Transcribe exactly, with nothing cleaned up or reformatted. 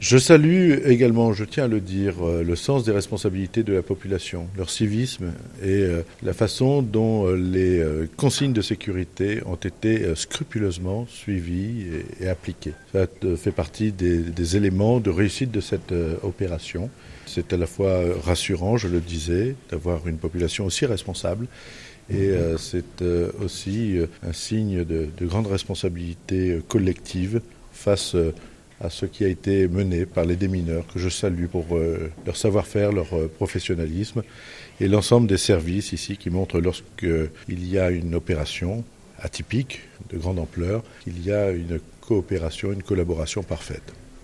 Je salue également, je tiens à le dire, le sens des responsabilités de la population, leur civisme et la façon dont les consignes de sécurité ont été scrupuleusement suivies et appliquées. Ça fait partie des, des éléments de réussite de cette opération. C'est à la fois rassurant, je le disais, d'avoir une population aussi responsable. Et euh, c'est euh, aussi un signe de, de grande responsabilité collective face euh, à ce qui a été mené par les démineurs, que je salue pour euh, leur savoir-faire, leur euh, professionnalisme, et l'ensemble des services ici qui montrent lorsqu'il y a une opération atypique, de grande ampleur, qu'il y a une coopération, une collaboration parfaite.